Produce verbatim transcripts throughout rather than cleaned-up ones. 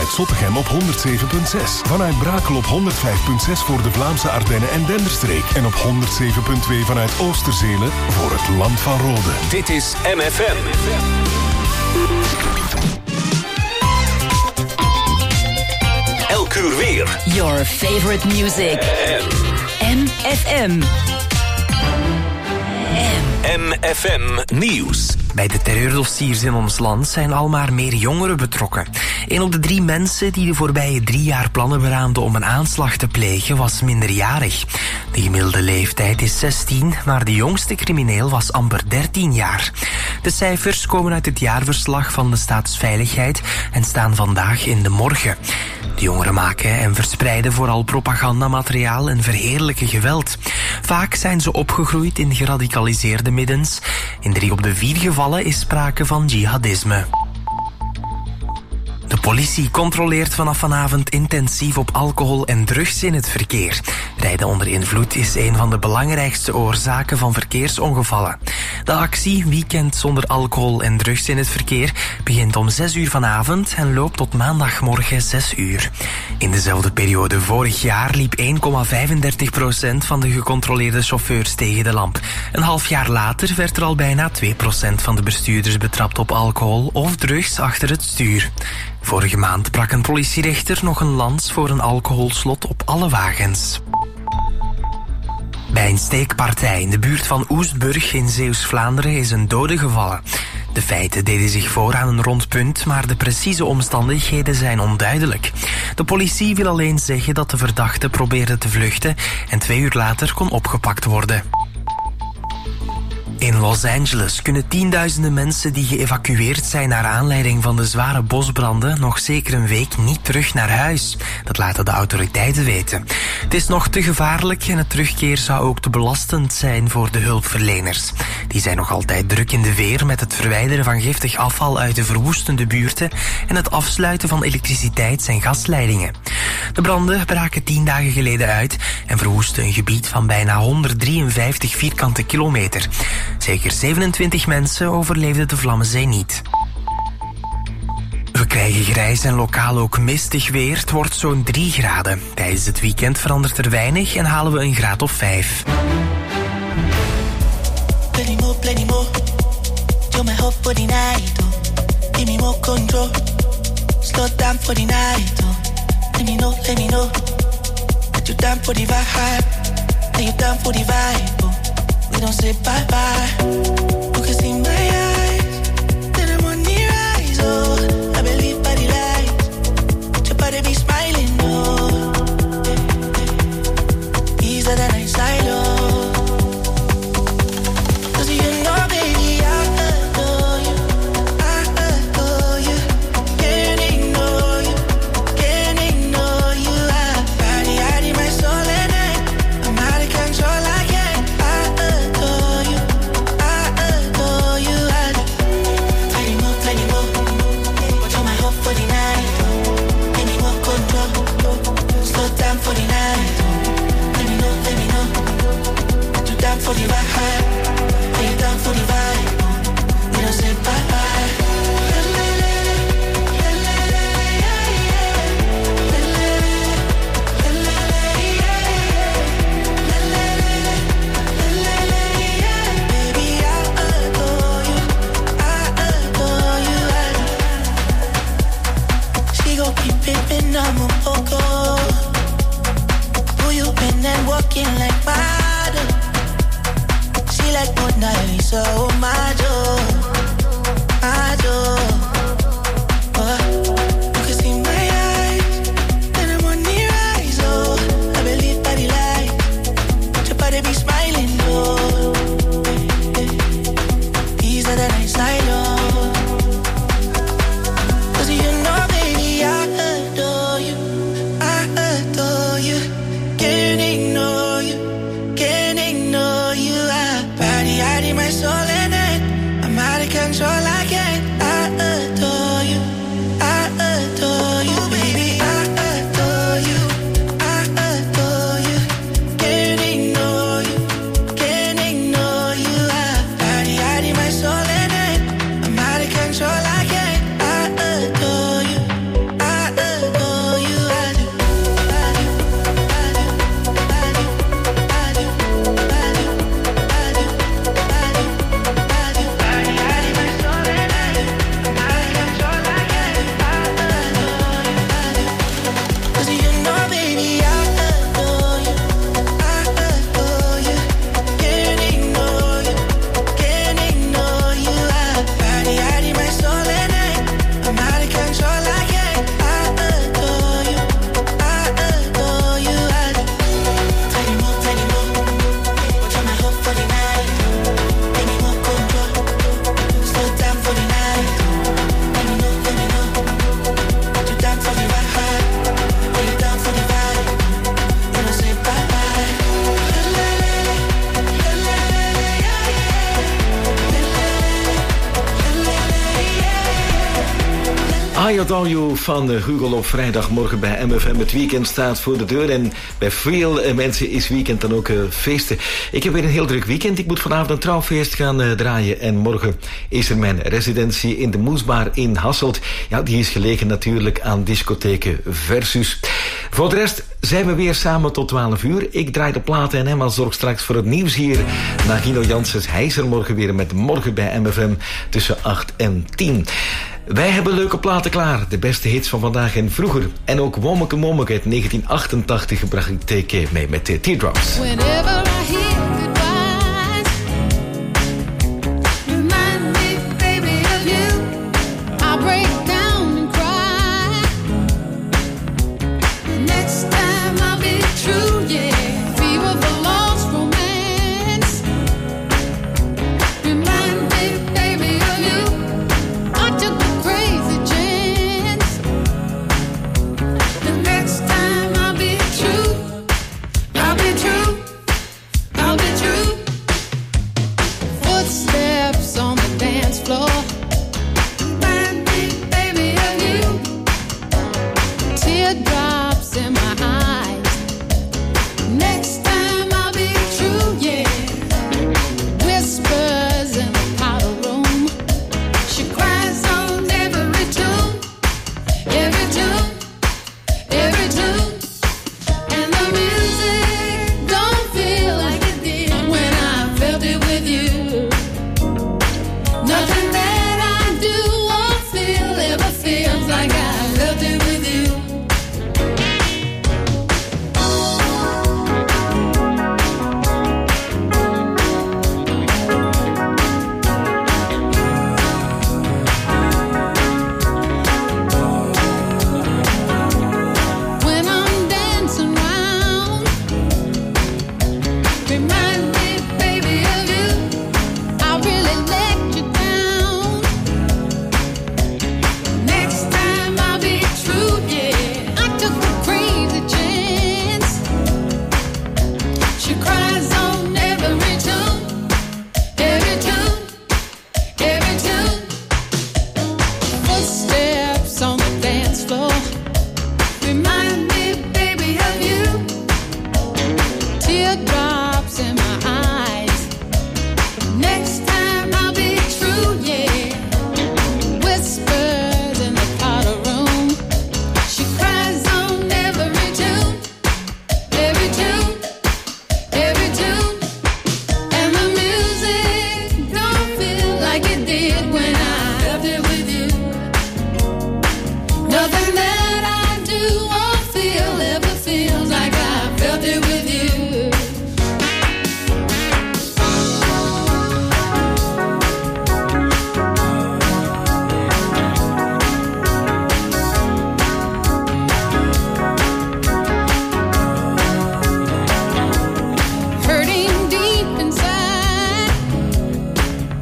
vanuit Zottegem op honderd zeven komma zes. Vanuit Brakel op honderd vijf komma zes voor de Vlaamse Ardennen en Denderstreek. En op honderd zeven komma twee vanuit Oosterzelen voor het Land van Rode. Dit is M F M. Elk uur weer. Your favorite music. M F M. M F M Nieuws. Bij de terreurdossiers in ons land zijn al maar meer jongeren betrokken. Een op de drie mensen die de voorbije drie jaar plannen beraamden om een aanslag te plegen was minderjarig. De gemiddelde leeftijd is zestien, maar de jongste crimineel was amper dertien jaar. De cijfers komen uit het jaarverslag van de Staatsveiligheid en staan vandaag in de morgen. De jongeren maken en verspreiden vooral propagandamateriaal en verheerlijken geweld. Vaak zijn ze opgegroeid in geradicaliseerde middens. In drie op de vier gevallen is sprake van jihadisme. De politie controleert vanaf vanavond intensief op alcohol en drugs in het verkeer. Rijden onder invloed is een van de belangrijkste oorzaken van verkeersongevallen. De actie Weekend zonder alcohol en drugs in het verkeer begint om zes uur vanavond en loopt tot maandagmorgen zes uur. In dezelfde periode vorig jaar liep één komma vijfendertig procent van de gecontroleerde chauffeurs tegen de lamp. Een half jaar later werd er al bijna twee procent van de bestuurders betrapt op alcohol of drugs achter het stuur. Vorige maand brak een politierechter nog een lans voor een alcoholslot op alle wagens. Bij een steekpartij in de buurt van Oestburg in Zeeuws-Vlaanderen is een dode gevallen. De feiten deden zich voor aan een rondpunt, maar de precieze omstandigheden zijn onduidelijk. De politie wil alleen zeggen dat de verdachte probeerde te vluchten en twee uur later kon opgepakt worden. In Los Angeles kunnen tienduizenden mensen die geëvacueerd zijn naar aanleiding van de zware bosbranden nog zeker een week niet terug naar huis. Dat laten de autoriteiten weten. Het is nog te gevaarlijk en het terugkeer zou ook te belastend zijn voor de hulpverleners. Die zijn nog altijd druk in de weer met het verwijderen van giftig afval uit de verwoestende buurten en het afsluiten van elektriciteits- en gasleidingen. De branden braken tien dagen geleden uit en verwoesten een gebied van bijna honderddrieënvijftig vierkante kilometer. Zeker zevenentwintig mensen overleefden de Vlammenzee niet. We krijgen grijs en lokaal ook mistig weer. Het wordt zo'n drie graden. Tijdens het weekend verandert er weinig en halen we een graad of vijf. Plenty more, plenty more. You're my hope for the night, oh. Give me more control. Slow down for the night, oh. Let me know, let me know. That you're down for the vibe. That you're down for the vibe, oh. We don't say bye-bye. You can see my eyes. Then I'm on the rise, oh. I believe by the light. Your body be smiling, oh. Easier than I silo. For the vibe, lay down for the vibe. We don't say bye bye. Baby, I adore you, I adore you. She gon' keep pimpin' I'm a poco. Who you been and walking like water? Like Mona Lisa, oh my joy, my joy. Oh, you can see my eyes, then I'm on the rise, oh. I believe by the light, your body be smiling, oh. Easier than I silo. Cause you know, baby, I adore you, I adore you. Can't ignore you, can't ignore you. I hiding my soul and I I Adore You van Hugo op vrijdagmorgen bij M F M. Het weekend staat voor de deur en bij veel uh, mensen is weekend dan ook uh, feesten. Ik heb weer een heel druk weekend. Ik moet vanavond een trouwfeest gaan uh, draaien en morgen is er mijn residentie in de Moesbaar in Hasselt. Ja, die is gelegen natuurlijk aan discotheken Versus. Voor de rest zijn we weer samen tot twaalf uur. Ik draai de platen en Emma zorgt straks voor het nieuws hier. Na Gino Janssens, hij is er morgen weer met Morgen bij M F M tussen acht en tien. Wij hebben leuke platen klaar. De beste hits van vandaag en vroeger. En ook Wommeke Mommeke uit negentien achtentachtig bracht ik T K mee met de Teardrops. Whenever I hear goodbyes, remind me, baby, of you. I break down and cry. The next time I'll be true, yeah. Fever for lost romance. Remind me, baby, of you. I took a crazy chance. The next time I'll be true. I'll be true. I'll be true. Footsteps on the dance floor. Remind me, baby, of you. Teardrops in my eyes. Next time I'll be true, yeah. Whispers in the powder room. She cries on every tune, every tune, every tune. And the music don't feel like it did when I felt it with you. Nothing that I do or feel ever feels like I felt it with you. When I'm dancing round, remind me, baby, of you. I really let you down. Next time I'll be true, yeah. I took a crazy chance. She cries on every tune, every tune, every tune. Footsteps on the dance floor. Remind me, baby, of you. Teardrops in my eyes. Next time I'll be true, yeah. Whispers in the powder room. She cries on every tune, every tune, every tune. And the music don't feel like it did when I felt it with you. Nothing that I do or feel ever feels like I felt it with you. Hurting deep inside.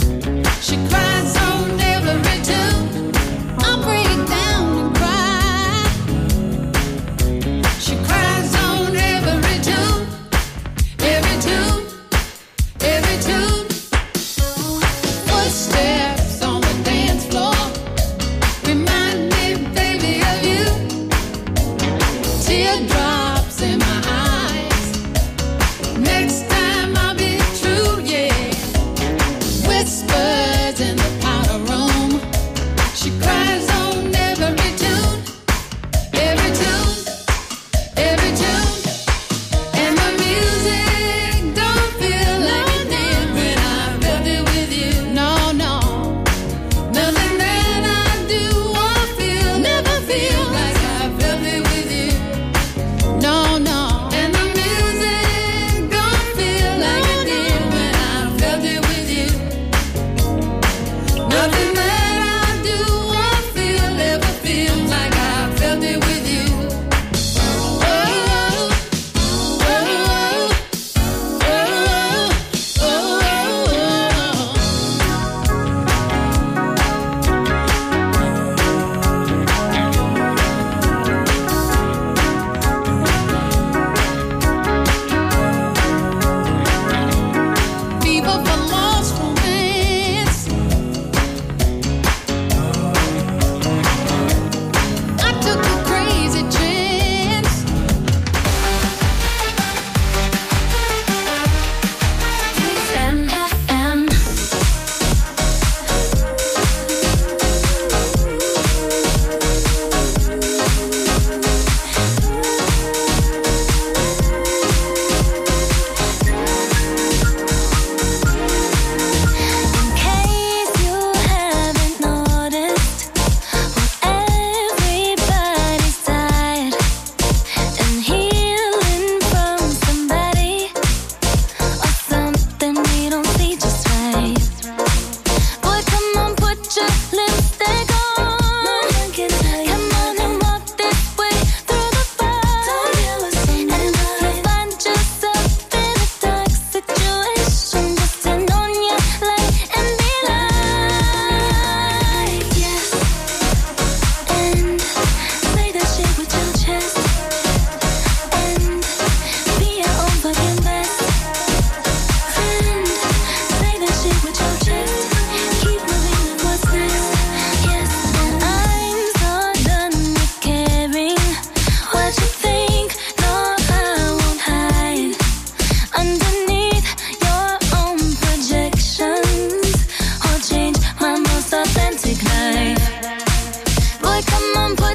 She cries on every tune. I break down and cry.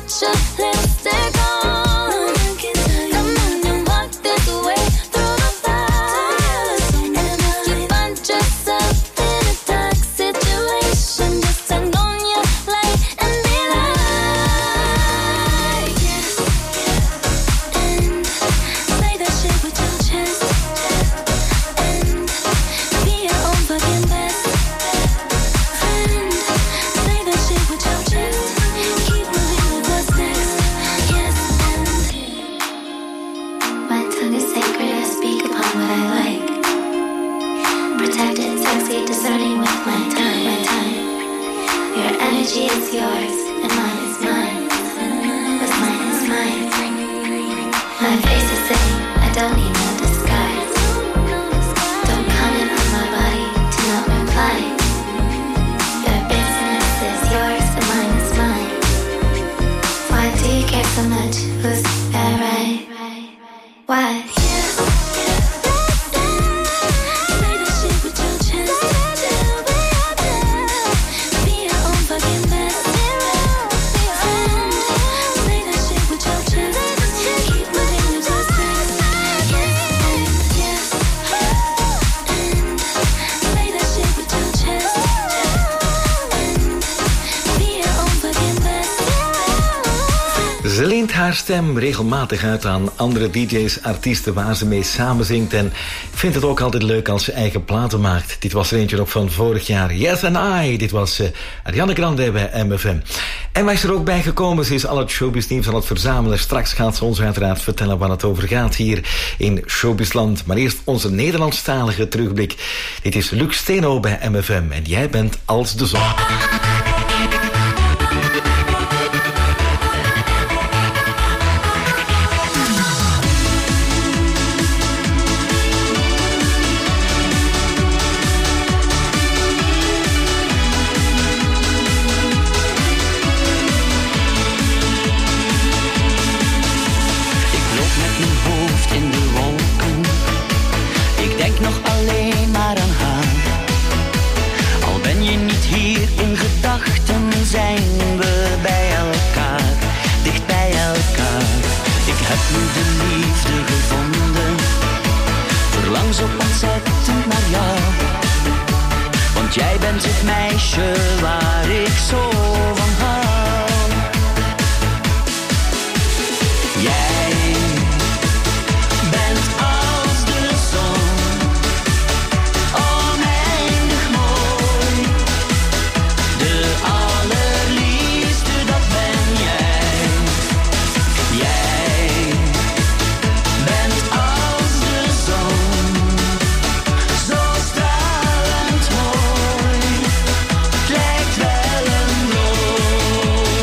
put your lipstick on. Come on and walk this way through the fire. And if you find yourself in a dark situation, just turn on your light and be like, yes, and say that shit with your chest, and be your own fucking best friend. Say that shit with your chest, keep moving with what's next, yes, and my tongue is sacred, I speak upon what I like. Protected, sexy, discerning with my time, my time. Your energy is yours, and mine is mine. What's mine is mine. My face is saying, I don't need no disguise. Don't comment on my body, do not reply. Your business is yours, and mine is mine. Why do you care so much? Who's that right? Why? Say that shit with your chest. Be your own fucking best friend. Say that shit with your chest. Keep moving with what's next. Yes, and yes, and say that shit with your chest. And be your own fucking best friend. Ze leent haar stem regelmatig uit aan andere D J's, artiesten waar ze mee samenzingt. En vindt het ook altijd leuk als ze eigen platen maakt. Dit was er eentje ook van vorig jaar. Yes and I. Dit was uh, Ariana Grande bij M F M. En wij is er ook bij gekomen. Ze is al het showbiz nieuws aan het verzamelen. Straks gaat ze ons uiteraard vertellen waar het over gaat hier in Showbizland. Maar eerst onze Nederlandstalige terugblik. Dit is Luc Steno bij M F M. En jij bent als de zon. Ik loop met mijn hoofd in de wolken. Ik denk nog alleen maar aan haar. Al ben je niet hier in gedachten, zijn we bij elkaar, dicht bij elkaar. Ik heb nu de liefde gevonden, verlang zo ontzettend naar jou. Want jij bent het meisje waar ik zo van hou. Jij bent als de zon, oneindig mooi. De allerliefste, dat ben jij. Jij bent als de zon, zo stralend mooi. Het lijkt wel een droom.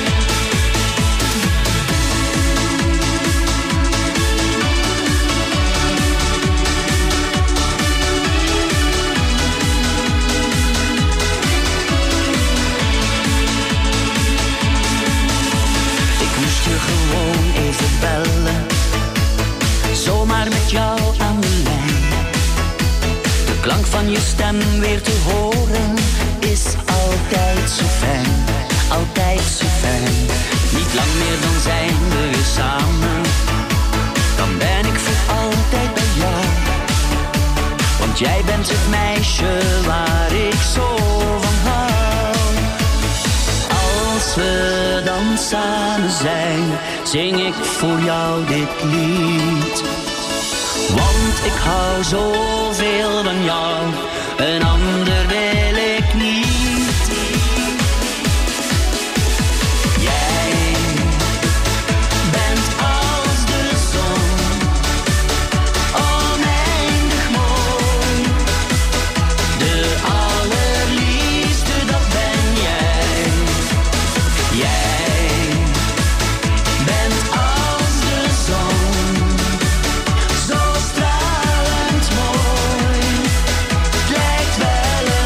Ik moest je gewoon even bellen, zomaar met jou aan de lijn. De klank van je stem weer te horen is altijd zo fijn, altijd zo fijn. Niet lang meer dan zijn we weer samen, dan ben ik voor altijd bij jou. Want jij bent het meisje waar ik zo van hou. Als we dan samen zijn, zing ik voor jou dit lied. Want ik hou zoveel van jou, een ander wil ik niet. Jij bent als de zon, oneindig mooi. De allerliefste, dat ben jij. Jij bent als de zon, zo stralend mooi. Het lijkt wel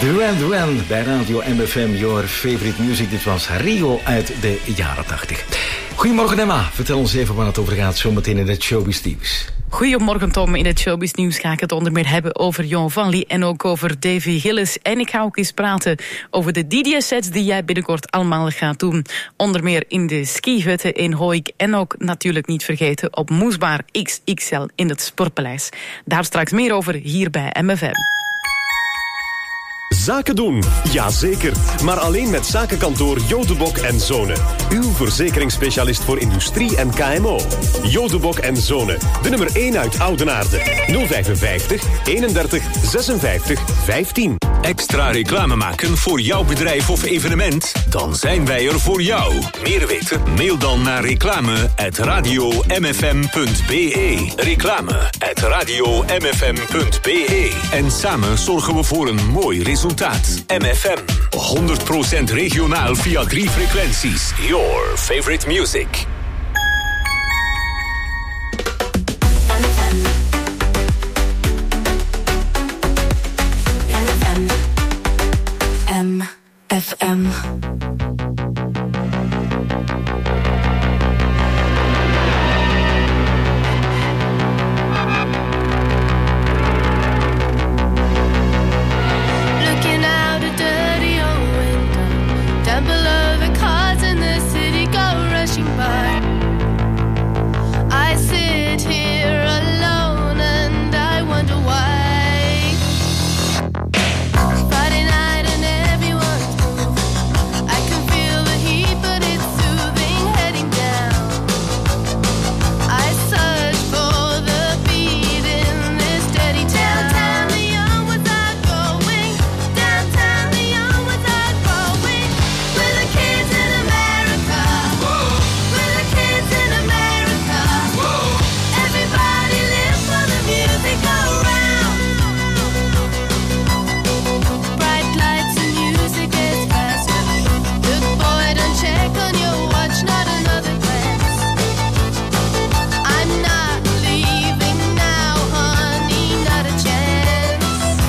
Duran Duran bij Radio M F M, your favorite music. Dit was Rio uit de jaren tachtig. Goedemorgen Emma, vertel ons even waar het over gaat zometeen in het Showbiz Nieuws. Goedemorgen Tom, in het Showbiz Nieuws ga ik het onder meer hebben over Jon Van Lee en ook over Davy Gillis. En ik ga ook eens praten over de D J sets die jij binnenkort allemaal gaat doen. Onder meer in de skihutten in Hooik en ook natuurlijk niet vergeten op Moesbaar X X L in het Sportpaleis. Daar straks meer over hier bij M F M. Zaken doen, jazeker. Maar alleen met zakenkantoor Jodebok en Zonen. Uw verzekeringsspecialist voor industrie en K M O. Jodebok en Zonen, de nummer één uit Oudenaarde. nul vijfenvijftig, eenendertig, zesenvijftig, vijftien. Extra reclame maken voor jouw bedrijf of evenement? Dan zijn wij er voor jou. Meer weten? Mail dan naar reclame at radio m f m punt b e. Reclame at radio m f m punt b e. En samen zorgen we voor een mooi resultaat. M F M, honderd procent regionaal via drie frequenties. Your favorite music. M F M. Looking out a dirty old window, down below the cars in the city go rushing by. I sit here alone and I wonder why. Friday night and everyone's moving. I can feel the heat, but it's soothing, heading down. I search for the beat in this dirty town. Downtown Leon without going. Downtown Leon without going. We're the kids in America. We're the kids in America. Everybody live for the music around. Bright lights and music gets faster. Look boy, don't check on your watch, not another glance. I'm not leaving now, honey, not a chance.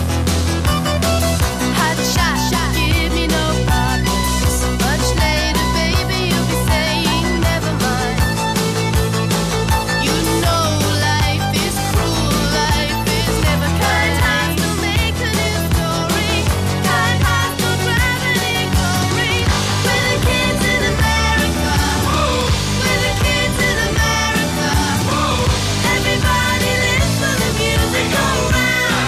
Hot shot, give me no problems. Much later, baby, you'll be saying never mind. You know life is cruel, life is never kind. Time to make a new story. Time has no gravity glory. We're the kids in America. We're the kids in America. Everybody lives for the music around.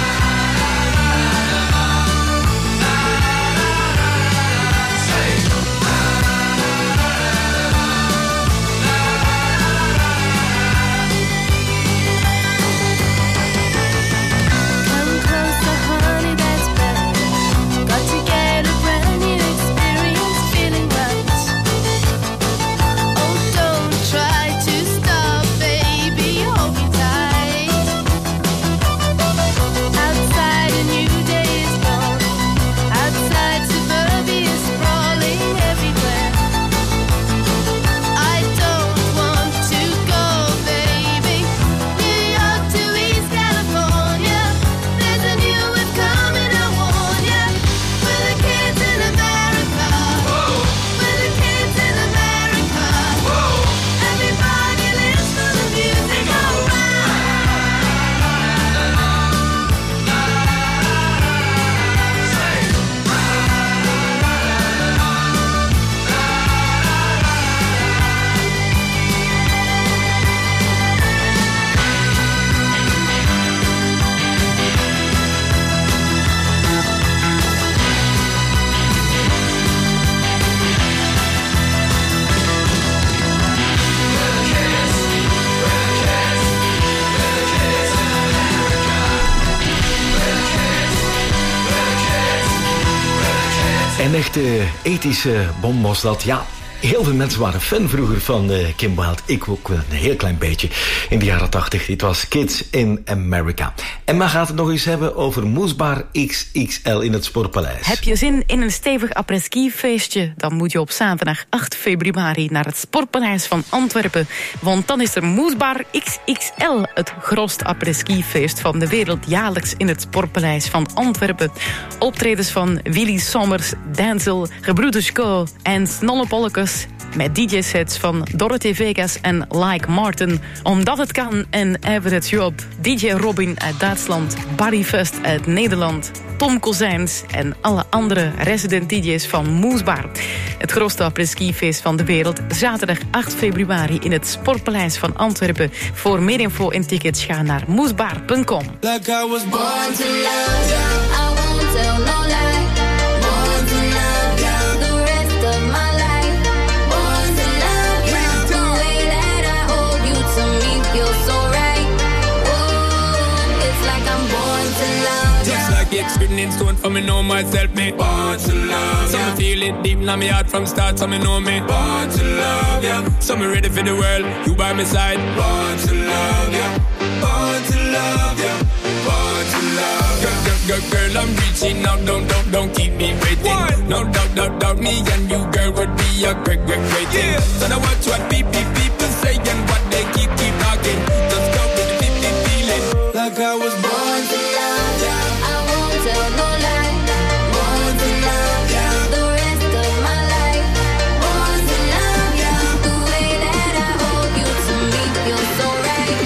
Come closer, honey, that's better. Got to get a brand new experience, feeling right. Oh, don't try to stop, baby, hold me tight. Outside a new day is born. Outside suburbia is sprawling everywhere. I don't want to go, baby. New York to East California. There's a new wave coming, I warn ya. We're the kids in America. We're the kids in America. Everybody lives for the music around. Een echte ethische bom was dat, ja. Heel veel mensen waren fan vroeger van uh, Kim Wilde. Ik ook wel een heel klein beetje. In de jaren tachtig. Dit was Kids in America. Emma gaat het nog eens hebben over Moesbar X X L in het Sportpaleis. Heb je zin in een stevig après-ski feestje? Dan moet je op zaterdag acht februari naar het Sportpaleis van Antwerpen. Want dan is er Moesbar X X L, het grootste après-ski feest van de wereld, jaarlijks in het Sportpaleis van Antwerpen. Optredens van Willy Sommers, Denzel, Gebroeders Co en Snollebollekes, met D J-sets van Dorothy Vegas en Like Martin, Omdat het kan en Everett Job, D J Robin uit Duitsland, Barry Fust uit Nederland, Tom Kozijns en alle andere resident D J's van Moesbar. Het grootste après-ski-feest van de wereld, zaterdag acht februari in het Sportpaleis van Antwerpen. Voor meer info en tickets ga naar moesbar punt com. Like I was born to love you, I won't tell no lie. Born to love you, the rest of my life. Born to love you, the way that I hold you to me feels so right. Oh, it's like I'm born to love you. Just like it's written in stone for me know myself, me born to love you. So me feel it deep in my heart from start, so me know me born to love you. So me ready for the world, you by my side. Born to love you, born to love you, born to love you. Girl, girl, girl, I'm reaching out, don't, don't, don't keep me waiting. What? No doubt, doubt, doubt, me and you, girl, would be a great, great, great thing. Yeah. So now watch what people, people say and what they keep, keep talking. Just go with the fifty feeling. Like I was born to love you, I won't tell no lie. Born to love you, the rest of my life. Born to love you, the way that I hold you to me feels so right.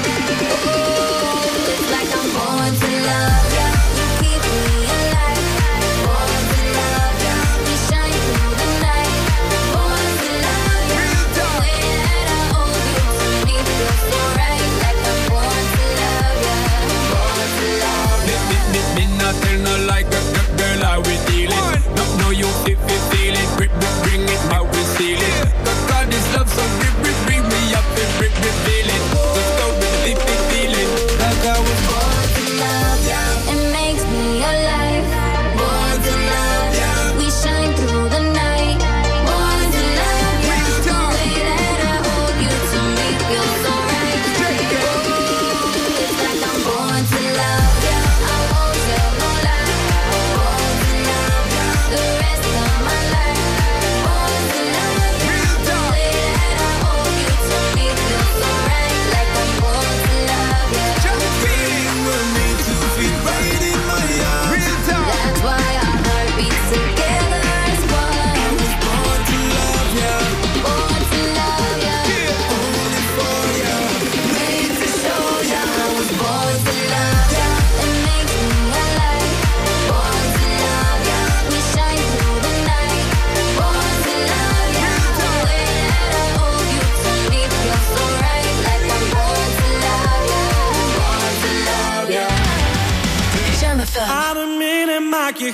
Oh, it's like I'm born to love you, you keep me alive. Born to love you, we shine through the night. Born to love you, the way that I hold you to me feels so right. Like I'm born to love you, born to love you. Me, me, me, me not tell no like a girl how we dealing. No, no, you if you feel it, bring, bring it how we seal it. God, this love so bring, bring, bring me up and bring, bring, feel it. Let's go with the fifty feeling. Like I was born to love you, it makes me alive. Born to love you, we shine through the night. Born to love you, the way that I hold you to me feels so right. Oh, it's like I'm born to love you, I won't tell no lie. Born to love you, the rest of my life. Born to love you, the way that I hold you to me feels so right. Like I'm born to love you. That's why our heart beats together as one. I was born to love you, born to love you, only for you, made to show you. I was born to love you, it makes me alive. Born to love you, we shine through the night. Born to love you, the way that I hold you to me feels so right. Like I'm born to love you, born to love you. Adem in en maak je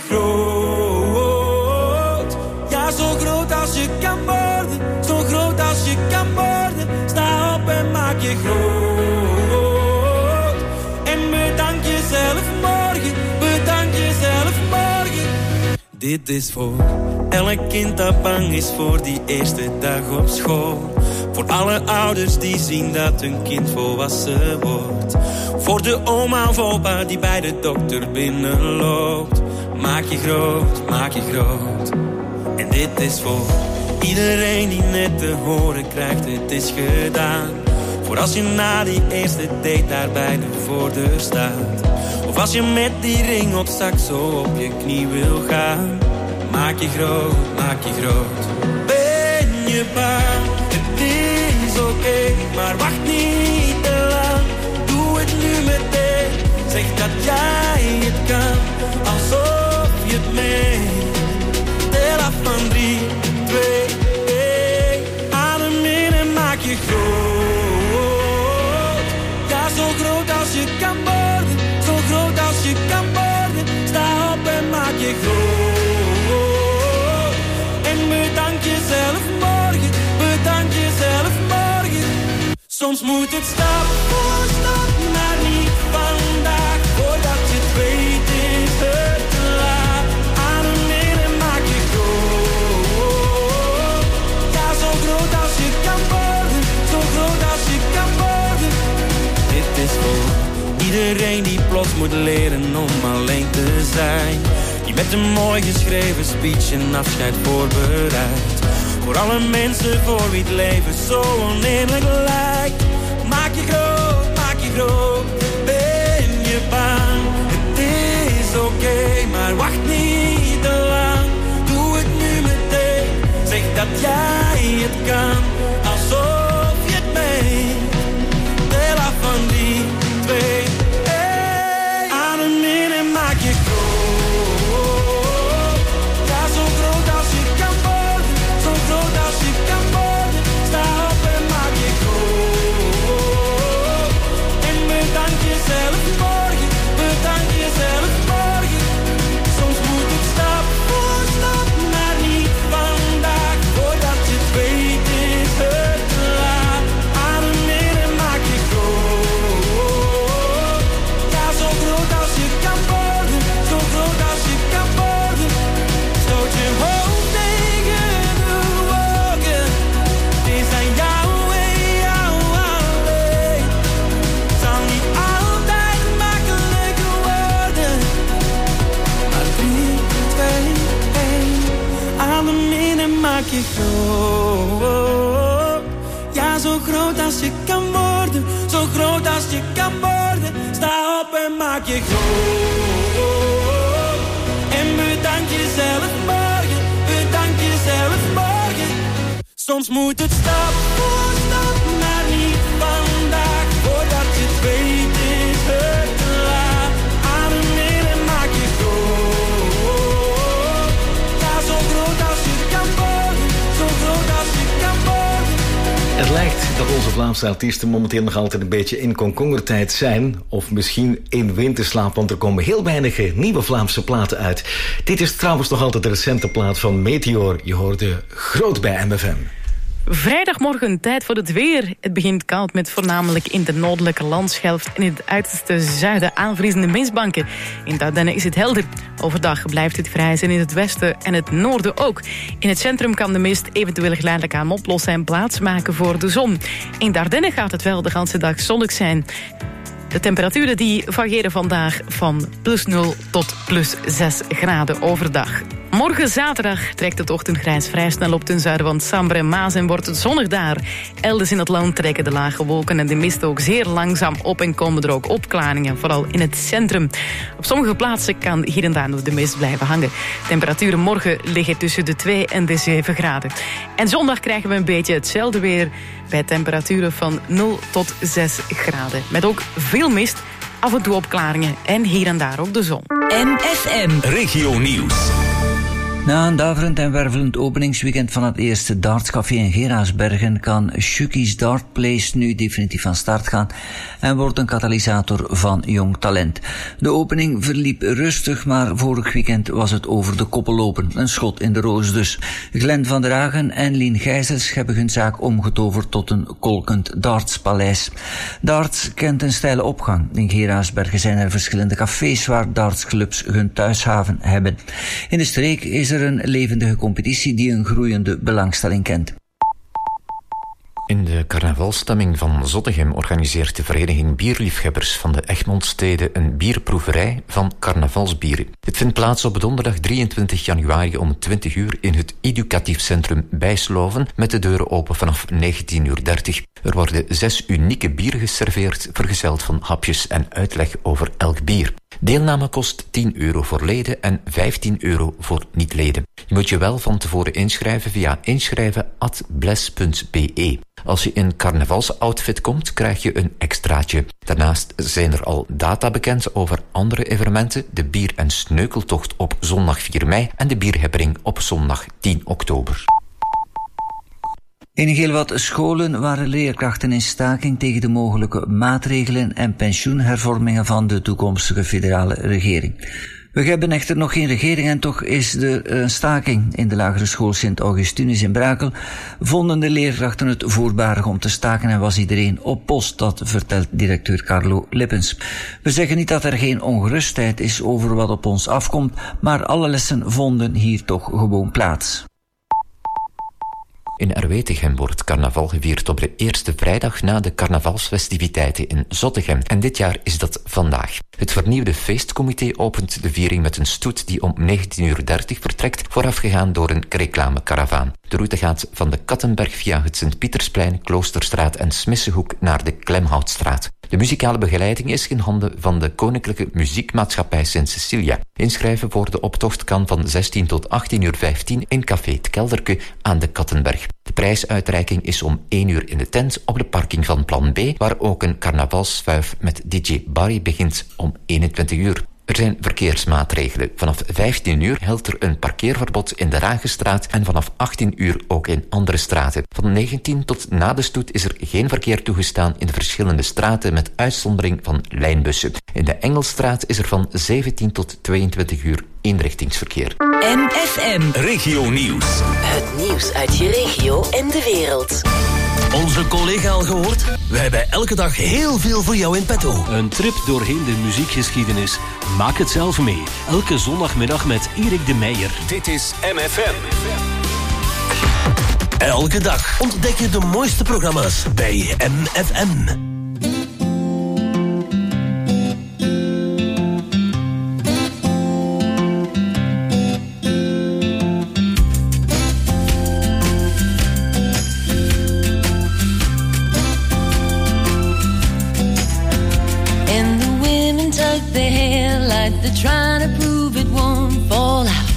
groot. Ja, zo groot als je kan worden. Zo groot als je kan worden. Sta op en maak je groot. En bedank jezelf morgen. Bedank jezelf morgen. Dit is voor elk kind dat bang is voor die eerste dag op school. Voor alle ouders die zien dat hun kind volwassen wordt. Voor de oma of opa die bij de dokter binnenloopt. Maak je groot, maak je groot. En dit is voor iedereen die net te horen krijgt, het is gedaan. Voor als je na die eerste date daar bij de voordeur staat. Of als je met die ring op zak zo op je knie wil gaan. Maak je groot, maak je groot. Ben je bang? Het is oké, okay, maar wacht niet te lang. Doe het nu meteen. Zeg dat jij het kan, alsof je het meent. Tel af van drie, twee, één. Adem in en maak je groot. Ja, zo groot als je kan worden. Zo groot als je kan worden. Sta op en maak je groot. En bedank jezelf morgen. Bedank jezelf morgen. Soms moet het stap voor stap, maar niet vandaag. Voordat je het weet is het te laat. Adem in en maak je groot. Ja, zo trots moet leren om alleen te zijn. Die met een mooi geschreven speech een afscheid voorbereidt. Voor alle mensen voor wie het leven zo oneerlijk lijkt. Maak je groot, maak je groot, ben je bang. Het is oké, okay, maar wacht niet te lang. Doe het nu meteen, zeg dat jij het kan. Alsof je het meent, deel af van die twee. Hey, adem in en maak je groot. Ja, zo groot als je kan worden, zo groot als je kan worden. Sta op en maak je groot. En bedank jezelf morgen, bedank jezelf morgen. Soms moet het stap voor stap, maar niet vandaag. Voordat je het weet is het te laat. Adem in en maak je groot. Ja, zo groot als je kan worden, zo groot als je kan worden. Stoot je hoofd tegen de wolken. Het is aan jou en jou alleen. Het zal niet altijd makkelijk worden. Maar drie, twee, één. Adem in en maak je groot. Ja, zo groot als je kan worden, zo groot als je kan worden. Sta op en maak je groot. En bedank jezelf morgen, bedank jezelf morgen. Soms moet het stap voor stap, maar niet vandaag. Voordat je het weet is het te laat. Adem in en maak je groot. Ja, zo groot als je kan worden, zo groot als je kan worden. Het lijkt dat onze Vlaamse artiesten momenteel nog altijd een beetje in komkommertijd zijn. Of misschien in winterslaap, want er komen heel weinig nieuwe Vlaamse platen uit. Dit is trouwens nog altijd de recente plaat van Meteor. Je hoorde Groot bij M F M. Vrijdagmorgen, tijd voor het weer. Het begint koud met voornamelijk in de noordelijke landshelft en in het uiterste zuiden aanvriezende mistbanken. In Ardennen is het helder. Overdag blijft het vrij zijn in het westen en het noorden ook. In het centrum kan de mist eventueel geleidelijk aan oplossen en plaatsmaken voor de zon. In de Ardennen gaat het wel de hele dag zonnig zijn. De temperaturen die variëren vandaag van plus nul tot plus zes graden overdag. Morgen zaterdag trekt het ochtendgrijs vrij snel op ten zuiden van Sambre en Maas en wordt het zonnig daar. Elders in het land trekken de lage wolken en de mist ook zeer langzaam op en komen er ook opklaringen, vooral in het centrum. Op sommige plaatsen kan hier en daar nog de mist blijven hangen. Temperaturen morgen liggen tussen de twee en de zeven graden. En zondag krijgen we een beetje hetzelfde weer bij temperaturen van nul tot zes graden. Met ook veel mist, af en toe opklaringen en hier en daar ook de zon. M F M Regio Nieuws. Na een daverend en wervelend openingsweekend van het eerste dartscafé in Geraardsbergen kan Chucky's Dart Place nu definitief van start gaan en wordt een katalysator van jong talent. De opening verliep rustig, maar vorig weekend was het over de koppen lopen. Een schot in de roos dus. Glenn van der Hagen en Lien Gijzers hebben hun zaak omgetoverd tot een kolkend dartspaleis. Darts kent een steile opgang. In Geraardsbergen zijn er verschillende cafés waar dartsclubs hun thuishaven hebben. In de streek is er een levendige competitie die een groeiende belangstelling kent. In de carnavalstemming van Zottegem organiseert de vereniging Bierliefhebbers van de Egmondstede een bierproeverij van carnavalsbieren. Het vindt plaats op donderdag drieëntwintig januari om twintig uur in het educatief centrum Bijsloven met de deuren open vanaf negentien uur dertig. Er worden zes unieke bieren geserveerd, vergezeld van hapjes en uitleg over elk bier. Deelname kost tien euro voor leden en vijftien euro voor niet-leden. Je moet je wel van tevoren inschrijven via inschrijven at bles punt b e. Als je in carnavalsoutfit komt, krijg je een extraatje. Daarnaast zijn er al data bekend over andere evenementen, de bier- en sneukeltocht op zondag vier mei en de bierhebbering op zondag tien oktober. In heel wat scholen waren leerkrachten in staking tegen de mogelijke maatregelen en pensioenhervormingen van de toekomstige federale regering. We hebben echter nog geen regering en toch is er een staking. In de lagere school Sint-Augustinus in Brakel vonden de leerkrachten het voorbarig om te staken en was iedereen op post, dat vertelt directeur Carlo Lippens. We zeggen niet dat er geen ongerustheid is over wat op ons afkomt, maar alle lessen vonden hier toch gewoon plaats. In Erwetegem wordt carnaval gevierd op de eerste vrijdag na de carnavalsfestiviteiten in Zottegem. En dit jaar is dat vandaag. Het vernieuwde feestcomité opent de viering met een stoet die om negentien uur dertig vertrekt, voorafgegaan door een reclamekaravaan. De route gaat van de Kattenberg via het Sint-Pietersplein, Kloosterstraat en Smissenhoek naar de Klemhoutstraat. De muzikale begeleiding is in handen van de Koninklijke Muziekmaatschappij Sint Cecilia. Inschrijven voor de optocht kan van zestien tot achttien uur vijftien in Café Het Kelderke aan de Kattenberg. De prijsuitreiking is om één uur in de tent op de parking van Plan B, waar ook een carnavalsvuif met D J Barry begint om eenentwintig uur. Er zijn verkeersmaatregelen. Vanaf vijftien uur geldt er een parkeerverbod in de Ragenstraat en vanaf achttien uur ook in andere straten. Van negentien tot na de stoet is er geen verkeer toegestaan in de verschillende straten met uitzondering van lijnbussen. In de Engelstraat is er van zeventien tot tweeëntwintig uur eenrichtingsverkeer. M F M. Regio Nieuws. Het nieuws uit je regio en de wereld. Onze collega al gehoord? Wij hebben elke dag heel veel voor jou in petto. Een trip doorheen de muziekgeschiedenis. Maak het zelf mee. Elke zondagmiddag met Erik de Meijer. Dit is M F M. Elke dag ontdek je de mooiste programma's bij M F M. They're trying to prove it won't fall out.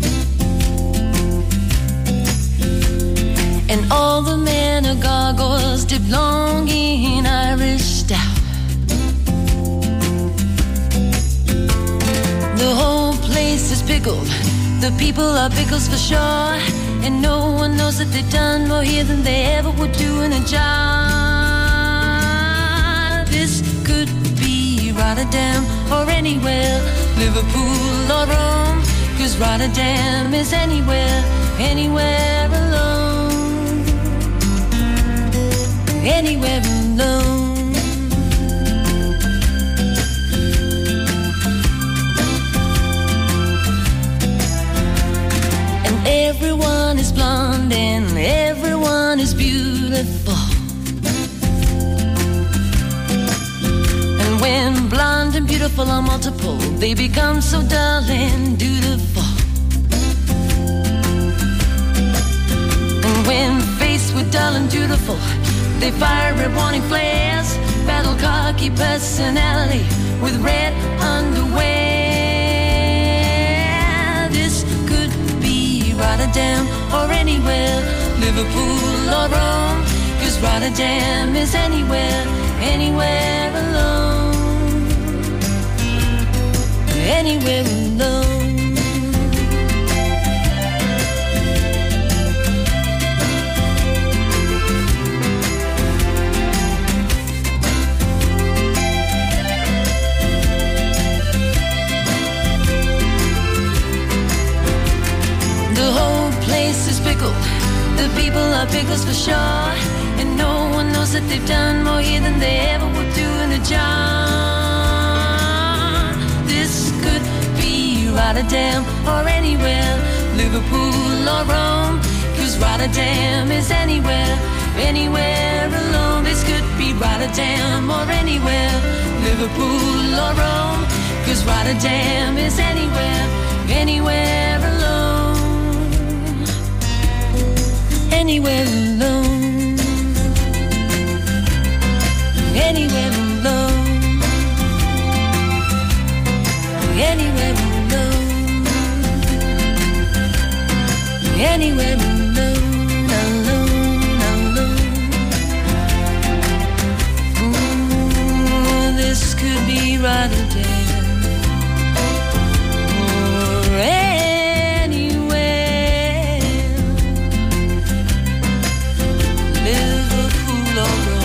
And all the men are gargoyles dipped long in Irish stout. The whole place is pickled. The people are pickles for sure. And no one knows that they've done more here than they ever would do in a jar. This could be Rotterdam or anywhere, Liverpool or Rome, 'cause Rotterdam is anywhere, anywhere alone, anywhere alone. And everyone is blonde and everyone is beautiful. When blonde and beautiful are multiple, they become so dull and dutiful. And when faced with dull and dutiful, they fire red warning flares, battle cocky personality with red underwear. This could be Rotterdam or anywhere, Liverpool or Rome, 'cause Rotterdam is anywhere, anywhere alone. Anywhere alone. The whole place is pickled. The people are pickles for sure. And no one knows that they've done more here than they ever would do in a jar. This could be Rotterdam or anywhere, Liverpool or Rome, 'cause Rotterdam is anywhere, anywhere alone. This could be Rotterdam or anywhere, Liverpool or Rome, 'cause Rotterdam is anywhere, anywhere alone, anywhere alone, anywhere alone. Anywhere alone, anywhere alone, alone, alone. Ooh, this could be Rotterdam or anywhere, Liverpool or Rome.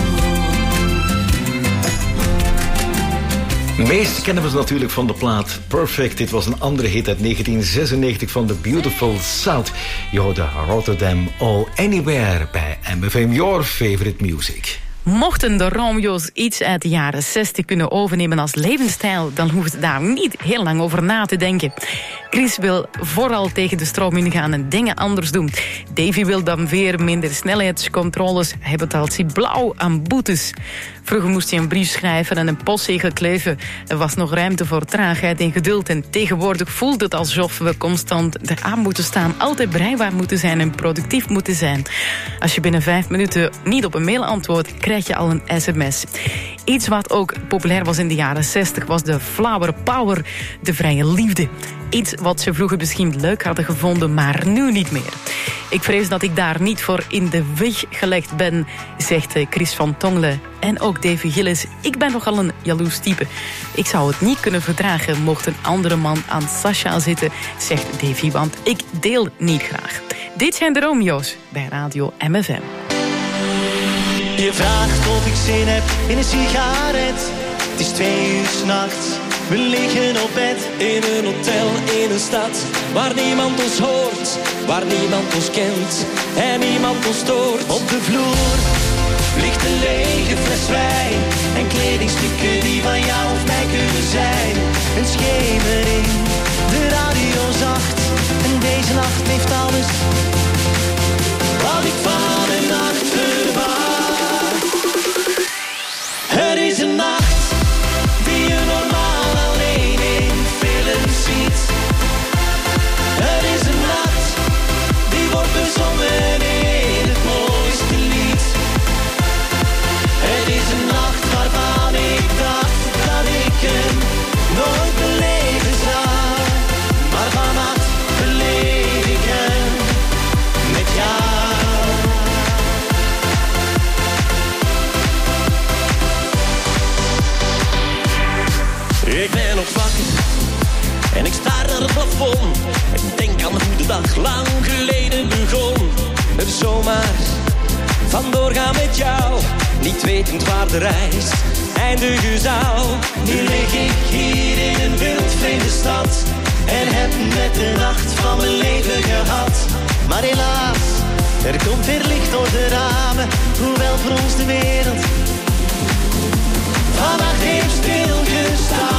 Meest kennen we ze natuurlijk van de plaat Perfect. Dit was een andere hit uit negentien zesennegentig van The Beautiful South. Je hoorde Rotterdam or Anywhere bij M F M, your favorite music. Mochten de Romeo's iets uit de jaren zestig kunnen overnemen als levensstijl, dan hoeft het daar niet heel lang over na te denken. Chris wil vooral tegen de stroom ingaan en dingen anders doen. Davy wil dan weer minder snelheidscontroles. Hij betaalt zich blauw aan boetes. Vroeger moest hij een brief schrijven en een postzegel kleven. Er was nog ruimte voor traagheid en geduld. En tegenwoordig voelt het alsof we constant eraan moeten staan. Altijd bereikbaar moeten zijn en productief moeten zijn. Als je binnen vijf minuten niet op een mail antwoordt, krijg je al een sms. Iets wat ook populair was in de jaren zestig was de flower power, de vrije liefde. Iets wat ze vroeger misschien leuk hadden gevonden, maar nu niet meer. Ik vrees dat ik daar niet voor in de weg gelegd ben, zegt Chris van Tongelen. En ook Davy Gillis. Ik ben nogal een jaloers type. Ik zou het niet kunnen verdragen mocht een andere man aan Sasha zitten, zegt Davy, want ik deel niet graag. Dit zijn de Romeo's bij Radio M F M. Je vraagt of ik zin heb in een sigaret. Het is twee uur 's nachts. We liggen op bed in een hotel in een stad waar niemand ons hoort, waar niemand ons kent en niemand ons stoort. Op de vloer ligt een lege fles wijn en kledingstukken die van jou of mij kunnen zijn. Een schemering, de radio zacht en deze nacht heeft alles wat ik van een nacht verwacht. Er is een nacht die je normaal alleen in films ziet. Er is een nacht die wordt bezongen in het mooiste lied. Er is een nacht waarvan ik dacht dat ik hem nooit beleven zou. Maar vannacht beleef ik hem met jou. Ik ben nog wakker en ik staar naar het plafond. Ik denk aan hoe de dag lang geleden begon. Er zomaar vandoor gaan met jou, niet wetend waar de reis eindigen zou. Nu lig ik hier in een wildvreemde stad en heb net de nacht van mijn leven gehad. Maar helaas, er komt weer licht door de ramen, hoewel voor ons de wereld vannacht heeft stilgestaan.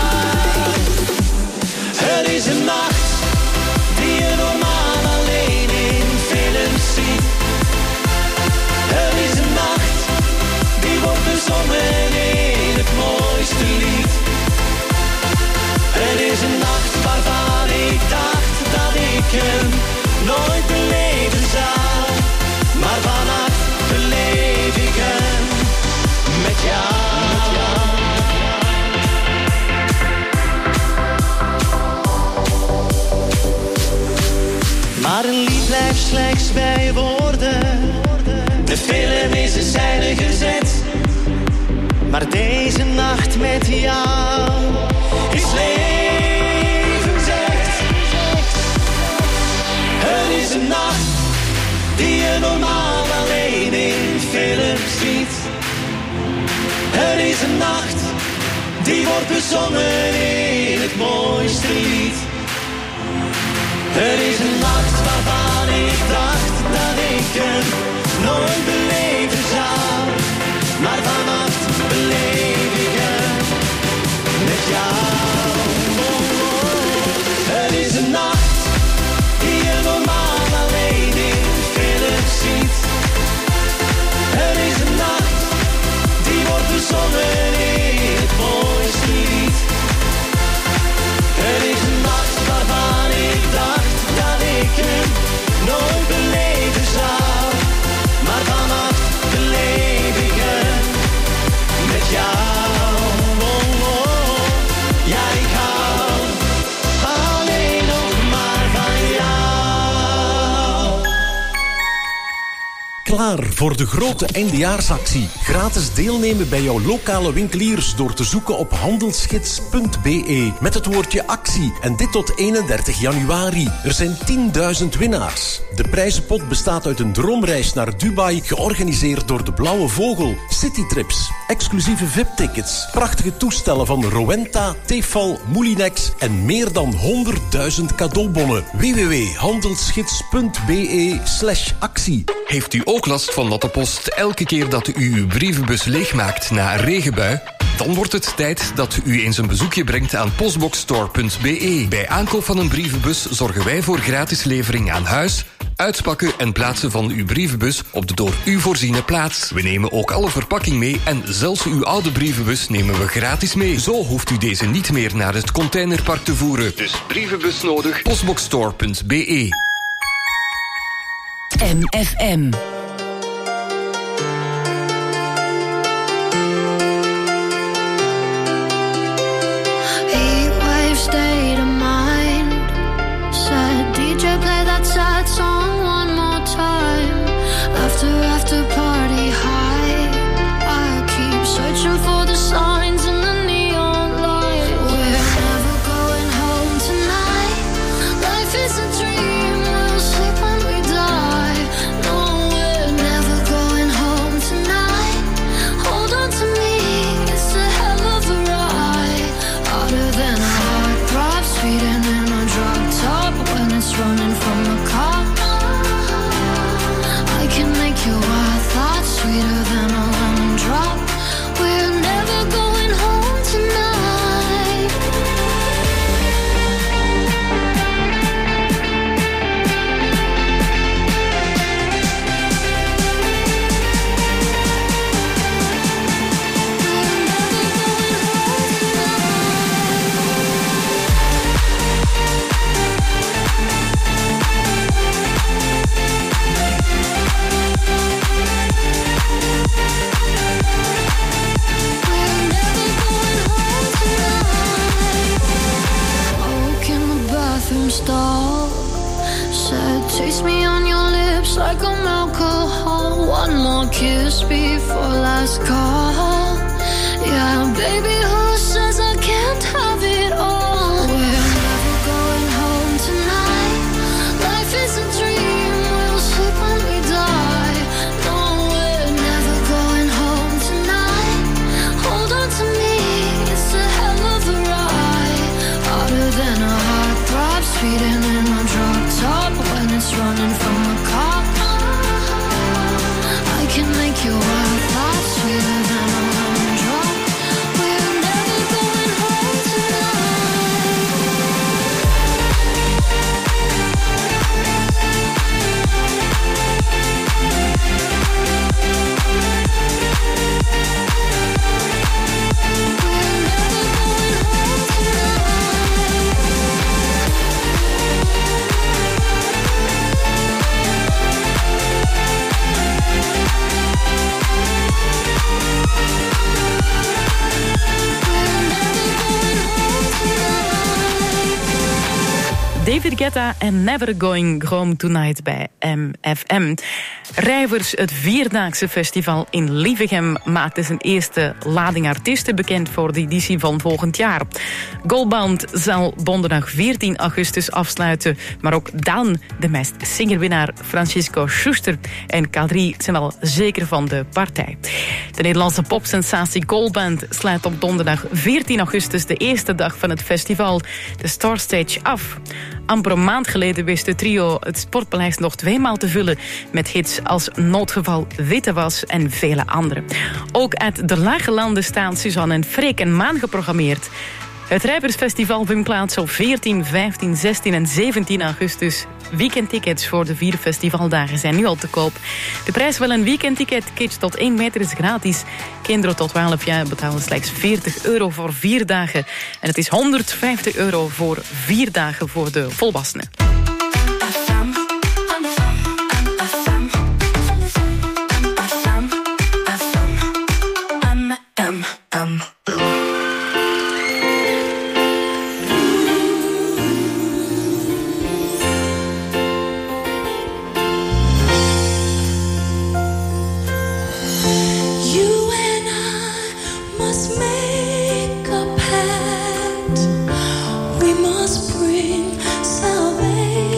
Er is een nacht die je normaal alleen in films ziet. Er is een nacht die wordt bezongen in het mooiste lied. Er is een nacht waarvan ik dacht dat ik hem nooit beleven zou. Maar vannacht beleef ik hem met jou. Maar een lied blijft slechts bij woorden. De film is in scène gezet. Maar deze nacht met jou is levensrecht. Er is een nacht die je normaal alleen in films ziet. Er is een nacht die wordt bezongen in het mooiste lied. Er is een nacht waarvan ik dacht dat ik hem nooit beleven zou. Maar vannacht beleef ik hem met jou. Oh, oh. Er is een nacht die je normaal alleen in films ziet. Er is een nacht die wordt bezongen in het mooiste lied. Er is een nacht waarvan ik dacht dat ik hem nooit beleven zou. Maar vannacht beleef ik hem met jou. Oh, oh. Ja, ik hou alleen nog maar van jou. Klaar voor de grote eindejaarsactie. Gratis deelnemen bij jouw lokale winkeliers door te zoeken op handelsgids punt b e met het woordje actie. En dit tot eenendertig januari. Er zijn tienduizend winnaars. De prijzenpot bestaat uit een droomreis naar Dubai, georganiseerd door de Blauwe Vogel. Citytrips, exclusieve V I P-tickets, prachtige toestellen van Rowenta, Tefal, Moulinex en meer dan honderdduizend cadeaubonnen. w w w punt handelsgids punt b e slash actie. Heeft u ook last van natte post elke keer dat u uw brievenbus leegmaakt na een regenbui? Dan wordt het tijd dat u eens een bezoekje brengt aan postboxstore punt b e. Bij aankoop van een brievenbus zorgen wij voor gratis levering aan huis, uitpakken en plaatsen van uw brievenbus op de door u voorziene plaats. We nemen ook alle verpakking mee en zelfs uw oude brievenbus nemen we gratis mee. Zo hoeft u deze niet meer naar het containerpark te voeren. Dus brievenbus nodig, postboxstore punt b e. M F M. State of mind. Said D J play that sad song one more time. After after party high, I keep searching for the signs in the neon light. We're never going home tonight. Life is a dream, we'll sleep when we die. No, we're never going home tonight. Hold on to me, it's a hell of a ride. Harder than a speeding in a drop top when it's running from the cop. I can make your wild thoughts sweeter than a lemon drop. We're never going home tonight. Stall. Said, taste me on your lips like I'm alcohol. One more kiss before last call. Yeah, baby, who says I can't have it all? We're never going home tonight. Life is a dream, we'll sleep when we die. No, we're never going home tonight. Hold on to me, it's a hell of a ride. Harder than a heart throb, speeding in a drop top when it's running from a cop. I can make your wild thoughts sweeter than a lemon drop. We're never going home David Guetta en Never Going Home Tonight bij M F M. Rijvers, het vierdaagse festival in Lievegem, maakte zijn eerste lading artiesten bekend voor de editie van volgend jaar. Goldband zal donderdag veertien augustus afsluiten, maar ook dan de meest-zingerwinnaar Francisco Schuster en K drie zijn al zeker van de partij. De Nederlandse popsensatie Goldband sluit op donderdag veertien augustus de eerste dag van het festival, de Starstage, af. Amper een maand geleden wist het trio het Sportpaleis nog tweemaal te vullen met hits als Noodgeval, Witte Was en vele andere. Ook uit de Lage Landen staan Suzanne en Freek en Maan geprogrammeerd. Het Rijpersfestival vindt plaats op veertien, vijftien, zestien en zeventien augustus. Weekendtickets voor de vier festivaldagen zijn nu al te koop. De prijs van een weekendticket, kids tot één meter, is gratis. Kinderen tot twaalf jaar betalen slechts veertig euro voor vier dagen. En het is honderdvijftig euro voor vier dagen voor de volwassenen. We must bring salvation.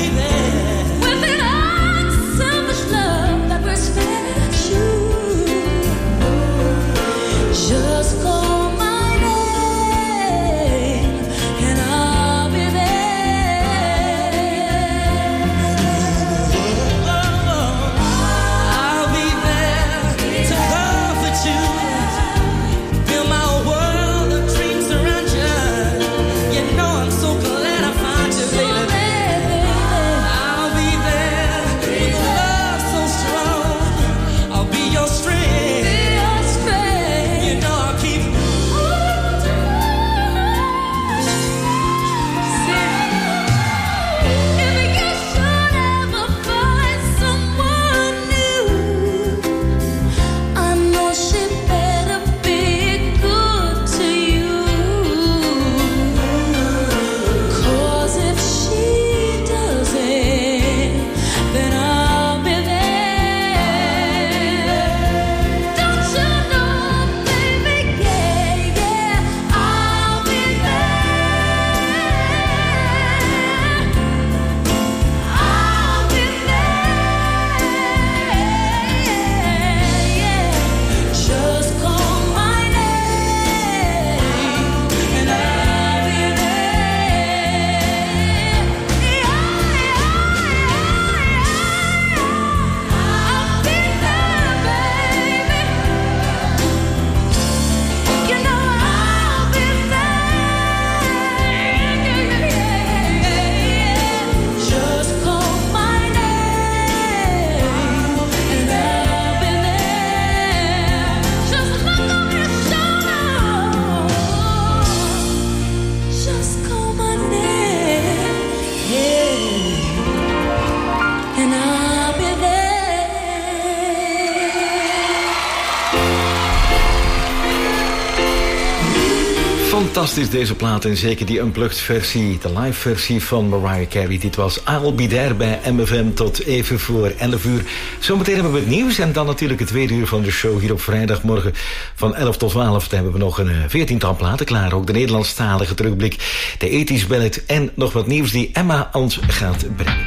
Fantastisch deze plaat en zeker die unplugged versie, de live versie van Mariah Carey. Dit was I'll Be There bij M F M tot even voor elf uur. Zometeen hebben we het nieuws en dan natuurlijk het tweede uur van de show hier op vrijdagmorgen van elf tot twaalf. Dan hebben we nog een veertiental platen klaar. Ook de Nederlandstalige terugblik, de ethisch ballet en nog wat nieuws die Emma ons gaat brengen.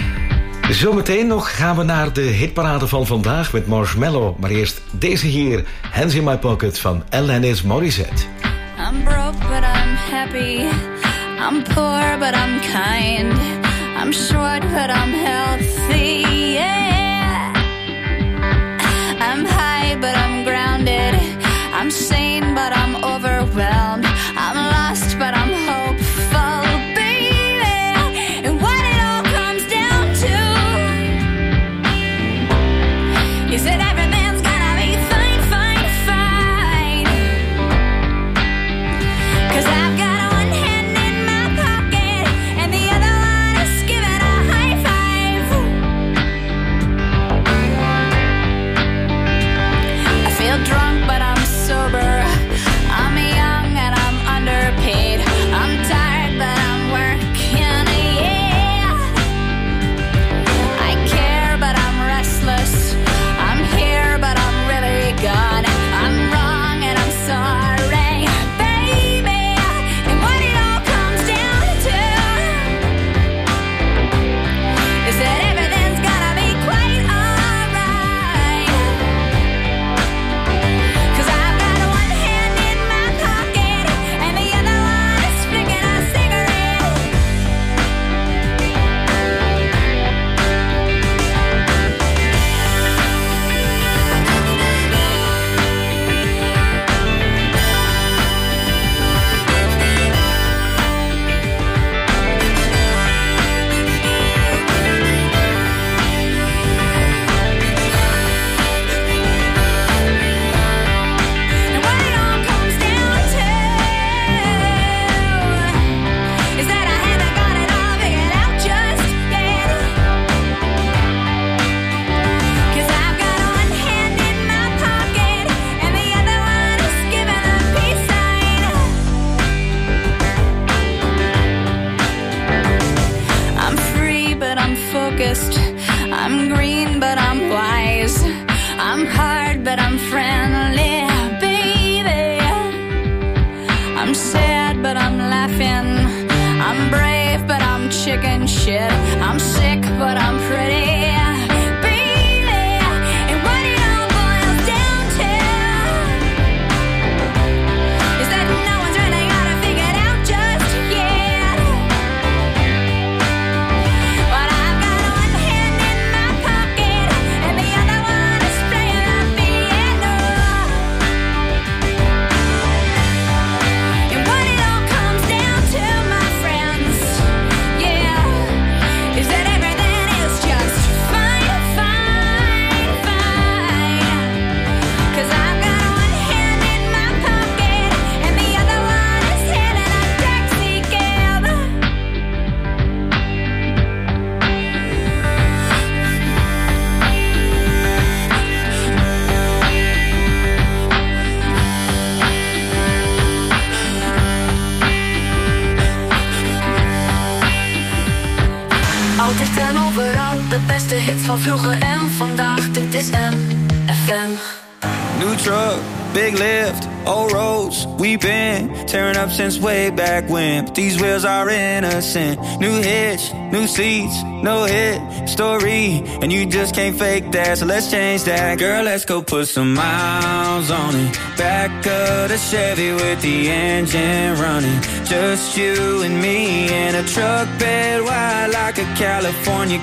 Zometeen nog gaan we naar de hitparade van vandaag met Marshmello. Maar eerst deze hier, Hands in My Pocket van Alanis Morissette. I'm broke, but I'm happy. I'm poor, but I'm kind. I'm short, but I'm healthy. Yeah. I'm high, but I'm grounded. I'm sane, but I'm overwhelmed. I'm lost, but I'm hopeful, baby. And what it all comes down to is that everything's gonna be fine, fine, fine. 'Cause I've got one hand in my pocket and the other one is giving a high five. I feel drunk, but I'm sober. I'm young and I'm underpaid. I'm tired, but I'm working, yeah. I care, but I'm restless. I'm here, but I'm really gone. I'm wrong and I'm sorry, baby. And what it all comes down to is that everything's gonna be quite alright. 'Cause I've got one hand in my pocket and the other one is flicking a cigarette. And what it all comes down to is that I haven't got it all figured out just yet. 'Cause I've got one hand in my pocket and the other one is giving a peace sign. I'm free, but I'm focused. I'm green, but I'm wise. I'm hard, but I'm friendly, baby. I'm sad, but I'm laughing. I'm brave, but I'm chicken shit. I'm sick, but I'm pretty. Van vroeger en vandaag, dit is M F M. New truck, big lift, old roads. We've been tearing up since way back when, but these wheels are innocent. New hitch, new seats, no hit story, and you just can't fake that, so let's change that. Girl, let's go put some miles on it. Back of the Chevy with the engine running. Just you and me in a truck bed wide like a California